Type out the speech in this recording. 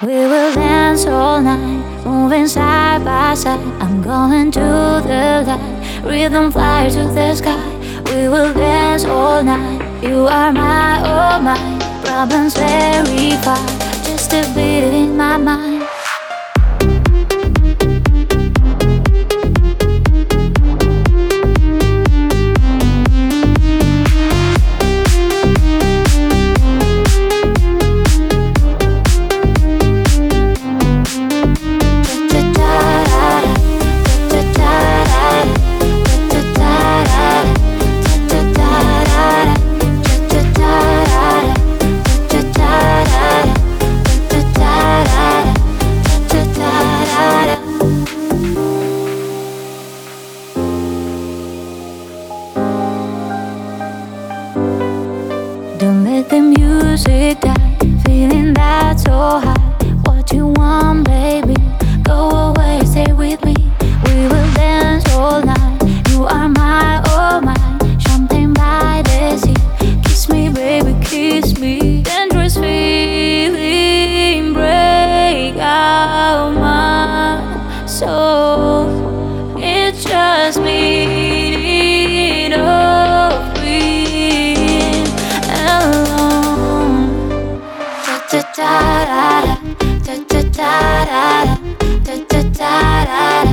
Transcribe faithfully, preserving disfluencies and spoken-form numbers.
We will dance all night, moving side by side. I'm going to the light, rhythm fly to the sky. We will dance all night. You are my, oh my. Problems very far, just a beat in my mind. Don't let the music die, feeling that so high. What you want, baby? Go away, stay with me. We will dance all night. You are my, oh my. Champagne by the sea. Kiss me, baby, kiss me. Dangerous feeling, break out my soul. It's just me, oh, being alone. Da da da da da da da da da da da da.